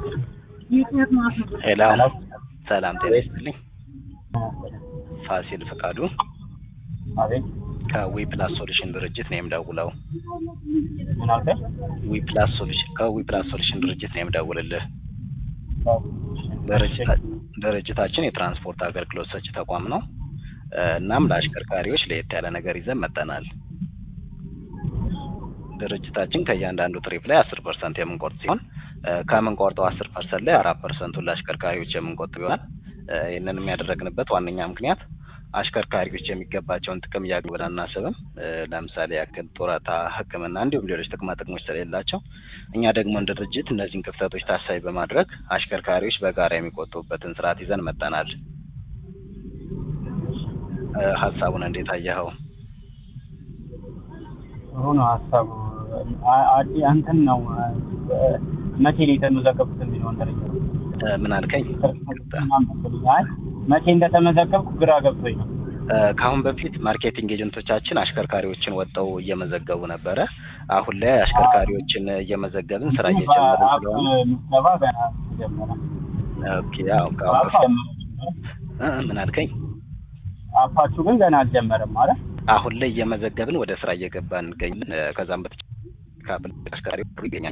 ሄሎ ሰላም ጤና ይስጥልኝ። ፋሲል ፈቃዱ አቤት ከዊፕላስ ሶሉሽን ድርጅት ነው የምደውለው። ምን አልከኝ? ከዊፕላስ ሶሉሽን ድርጅት ነው የምደውልልህ። ድርጅታችን የትራንስፖርት አገልግሎት ሰጪ ተቋም ነው። እናም ለአሽከርካሪዎች ለየት ያለ ነገር ይዘን መጥተናል። ድርጅታችን ከእያንዳንዱ ትሪፕ ላይ 10% የምንቆርጥ ሲሆን ከምንቆርጠው 10% ላይ 4%ን ለአሽከርካሪዎች የምንቆጥብ ይሆናል። ይህንን የሚያደርግንበት ዋነኛ ምክንያት አሽከርካሪዎች የሚገባቸውን ጥቅም እያገኙ ብለን አናስብም። ለምሳሌ ያክል ጡረታ፣ ሕክምና እንዲሁም ሌሎች ጥቅማ ጥቅሞች ስለሌላቸው እኛ ደግሞ እንደ ድርጅት እነዚህን ክፍተቶች ታሳቢ በማድረግ አሽከርካሪዎች በጋራ የሚቆጥቡበትን ስርዓት ይዘን መጥተናል። ሀሳቡን እንዴት አየኸው? ጥሩ ነው ሀሳቡ። አንተን ነው መቼ ነው የተመዘገብኩት የሚለውን ደረጃ ምን አልከኝ? መቼ እንደተመዘገብኩ ግራ ገብቶኝ ነው። ከአሁን በፊት ማርኬቲንግ ኤጀንቶቻችን አሽከርካሪዎችን ወጥተው እየመዘገቡ ነበረ። አሁን ላይ አሽከርካሪዎችን እየመዘገብን ስራ እየጀመርን ስለሆነ ምዝገባ ገና ጀመረ። ኦኬ ያው ምን አልከኝ? አፋችሁ ግን ገና አልጀመረም ማለት? አሁን ላይ እየመዘገብን ወደ ስራ እየገባን እንገኛለን። ከዛም በተጨማሪ አሽከርካሪዎች ይገኛል።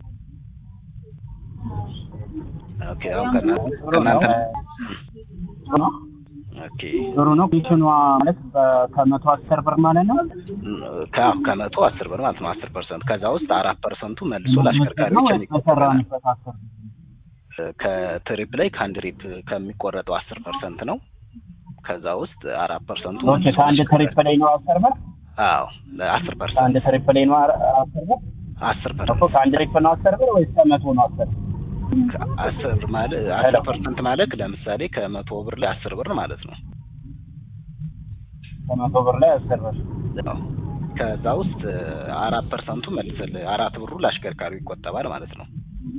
ኦኬ አሁን ከእናንተ ኦኬ ጥሩ ነው። ኮሚሽኗ ማለት ከመቶ 10 ብር ማለት ነው። ከመቶ 10 ብር ማለት ነው 10%። ከዛ ውስጥ 4%ቱ መልሶ ለአሽከርካሪዎች የሚቆጠራል። ከትሪፕ ላይ ከአንድ ትሪፕ ከሚቆረጠው 10% ነው። ከዛ ውስጥ 4%ቱ ኦኬ ከአንድ ትሪፕ ላይ ነው 10 ብር። አዎ 10%። ከአንድ ትሪፕ ላይ ነው 10 ብር። 10%። እኮ ከአንድ ትሪፕ ነው 10 ብር ወይስ ከመቶ ነው 10? 10% ማለት ለምሳሌ ከመቶ ብር ላይ 10 ብር ማለት ነው። ከመቶ ብር ላይ 10 ብር። ከዛ ውስጥ 4%ቱ መልሰል 4 ብሩ ለአሽከርካሪው ይቆጠባል ማለት ነው።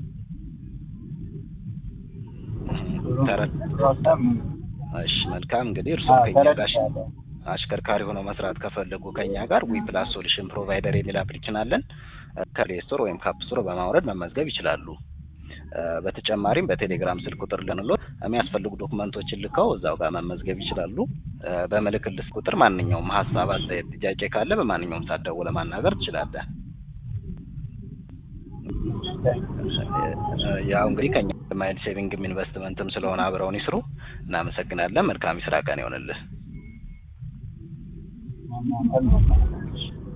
እሺ መልካም። እንግዲህ እርስዎ ከኛ ጋር አሽከርካሪ ሆነው መስራት ከፈለጉ ከኛ ጋር ዊፕላስ ሶሉሽን ፕሮቫይደር የሚል አፕሊኬሽን አለን። ከፕሌይ ስቶር ወይም ከአፕ ስቶር በማውረድ መመዝገብ ይችላሉ። በተጨማሪም በቴሌግራም ስልክ ቁጥር ልንሎት የሚያስፈልጉ ዶክመንቶችን ልከው እዛው ጋር መመዝገብ ይችላሉ። በምልክልስ ቁጥር ማንኛውም ሀሳብ፣ አስተያየት፣ ጥያቄ ካለ በማንኛውም ሰዓት ደውለህ ማናገር ትችላለህ። ያው እንግዲህ ከኛ ማይል ሴቪንግም ኢንቨስትመንትም ስለሆነ አብረውን ይስሩ። እናመሰግናለን። መልካም የስራ ቀን ይሆንልህ።